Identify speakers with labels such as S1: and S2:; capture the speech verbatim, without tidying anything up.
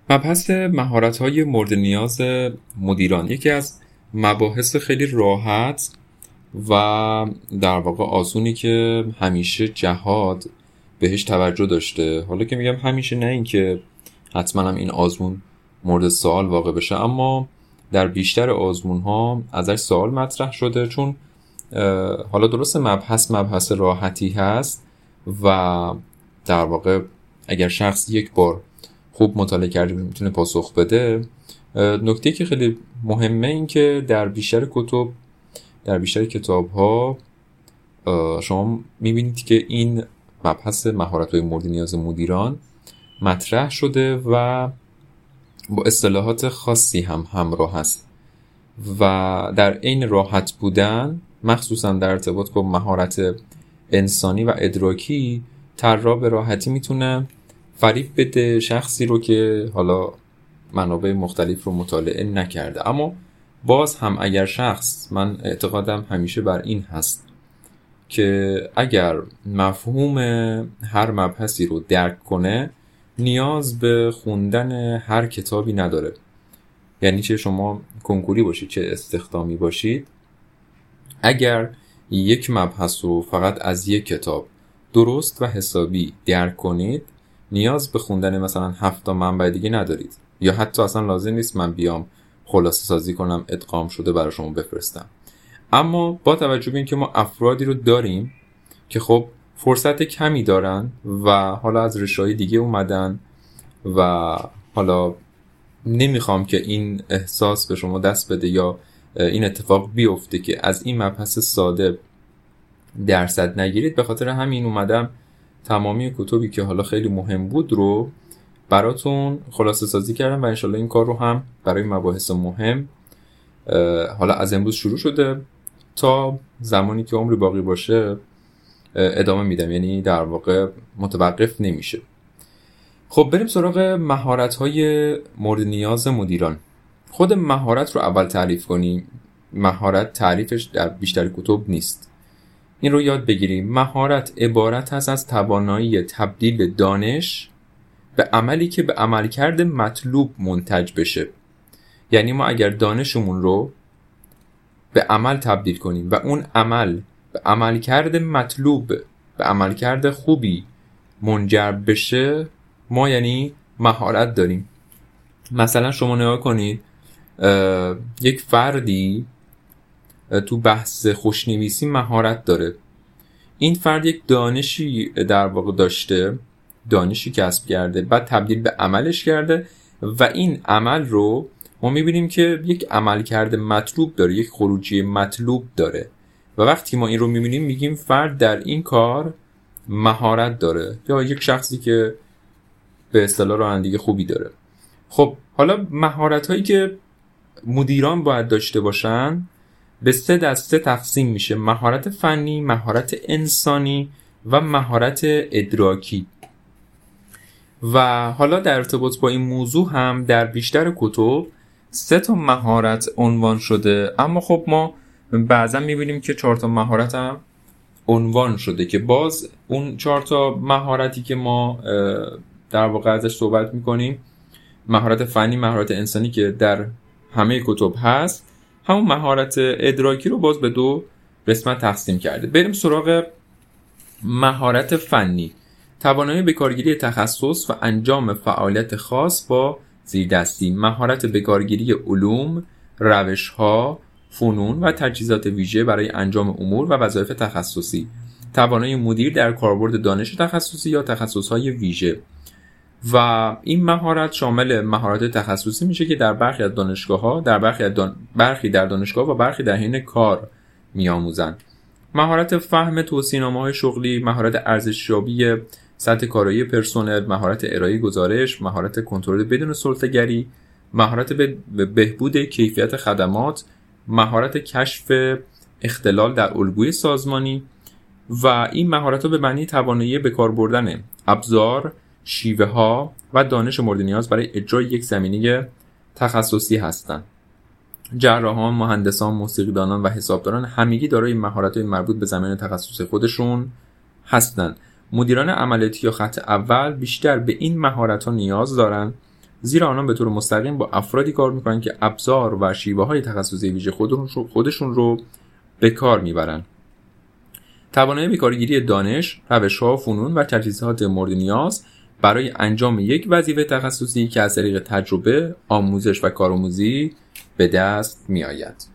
S1: مبحث مهارت‌های مورد نیاز مدیران یکی از مباحث خیلی راحت و در واقع آسونی که همیشه جهاد بهش توجه داشته. حالا که میگم همیشه، نه این که حتما هم این آزمون مورد سوال واقع بشه، اما در بیشتر آزمون ها ازش سوال مطرح شده، چون حالا درست مبحث مبحث راحتی هست و در واقع اگر شخص یک بار خوب مطالعه کرده میتونه پاسخ بده. نکته که خیلی مهمه این که در بیشتر کتب در بیشتر کتاب ها شما میبینید که این مبحث مهارت‌های مورد نیاز مدیران مطرح شده و با اصطلاحات خاصی هم همراه هست و در این راحت بودن، مخصوصا در ارتباط با مهارت انسانی و ادراکی، طراح به راحتی میتونه فریب بده شخصی رو که حالا منابع مختلف رو مطالعه نکرده. اما باز هم اگر شخص، من اعتقادم همیشه بر این هست که اگر مفهوم هر مبحثی رو درک کنه، نیاز به خوندن هر کتابی نداره. یعنی چه شما کنکوری باشید چه استخدامی باشید، اگر یک مبحث رو فقط از یک کتاب درست و حسابی درک کنید، نیاز به خوندن مثلا هفت تا منبع دیگه ندارید، یا حتی اصلا لازم نیست من بیام خلاصه سازی کنم ادغام شده برای شما بفرستم. اما با توجه به این که ما افرادی رو داریم که خب فرصت کمی دارن و حالا از رشته‌های دیگه اومدن و حالا نمیخوام که این احساس به شما دست بده یا این اتفاق بیفته که از این مبحث ساده درصد نگیرید، به خاطر همین اومدم تمامی کتبی که حالا خیلی مهم بود رو براتون خلاصه سازی کردم و انشالله این کار رو هم برای مباحث مهم حالا از امروز شروع شده تا زمانی که عمری باقی باشه ادامه میدم، یعنی در واقع متوقف نمیشه. خب بریم سراغ مهارت‌های مورد نیاز مدیران. خود مهارت رو اول تعریف کنیم. مهارت تعریفش در بیشتر کتب نیست، این رو یاد بگیریم. مهارت عبارت هست از توانایی تبدیل دانش به عملی که به عملکرد مطلوب منتج بشه. یعنی ما اگر دانشمون رو به عمل تبدیل کنیم و اون عمل به عملکرد مطلوب، به عملکرد خوبی منجر بشه، ما یعنی مهارت داریم. مثلا شما نگاه کنید یک فردی تو بحث خوشنویسی مهارت داره. این فرد یک دانشی در واقع داشته، دانشی کسب کرده، بعد تبدیل به عملش کرده و این عمل رو ما میبینیم که یک عملکرد مطلوب داره، یک خروجی مطلوب داره و وقتی ما این رو میبینیم میگیم فرد در این کار مهارت داره، یا یک شخصی که به اصطلاح رانندگی خوبی داره. خب حالا مهارت هایی که مدیران باید داشته باشن به سه دسته تقسیم میشه: مهارت فنی، مهارت انسانی و مهارت ادراکی. و حالا در ارتباط با این موضوع هم در بیشتر کتب سه تا مهارت عنوان شده، اما خب ما بعضا میبینیم که چهار تا مهارت هم عنوان شده که باز اون چهار تا مهارتی که ما در واقع ازش صحبت میکنیم، مهارت فنی، مهارت انسانی که در همه کتب هست، همون مهارت ادراکی رو باز به دو قسمت تقسیم کرده. بریم سراغ مهارت فنی. توانایی به کارگیری تخصص و انجام فعالیت خاص با زیردستی. مهارت به کارگیری علوم، روش‌ها، فنون و تجهیزات ویژه برای انجام امور و وظایف تخصصی. توانایی مدیر در کاربرد دانش تخصصی یا تخصص‌های ویژه. و این مهارت شامل مهارت تخصصی میشه که در برخی از دانشگاه‌ها، در برخی از دان... برخی در دانشگاه و برخی در حین کار می‌آموزند. مهارت فهم توصیه‌نامه‌های شغلی، مهارت ارزشیابی سطح کارایی پرسنل، مهارت ارائه گزارش، مهارت کنترل بدون سلطه‌گری، مهارت به بهبود کیفیت خدمات، مهارت کشف اختلال در الگوی سازمانی. و این مهارت‌ها به معنی توانایی به کار بردن ابزار، شیوه ها و دانش مورد نیاز برای اجرای یک زمینه تخصصی هستند. جراحان، مهندسان، موسیقیدانان و حسابداران همگی دارای مهارت‌های مربوط به زمینه تخصصی خودشون هستند. مدیران عملیاتی یا خط اول بیشتر به این مهارت‌ها نیاز دارند زیرا آنان به طور مستقیم با افرادی کار میکنن که ابزار و شیوه های تخصصی ویژه خودشون رو به کار میبرن. توانایی به کارگیری دانش، روش‌ها، فنون و تجهیزات مورد نیاز برای انجام یک وظیفه تخصصی که از طریق تجربه، آموزش و کارآموزی به دست میآید.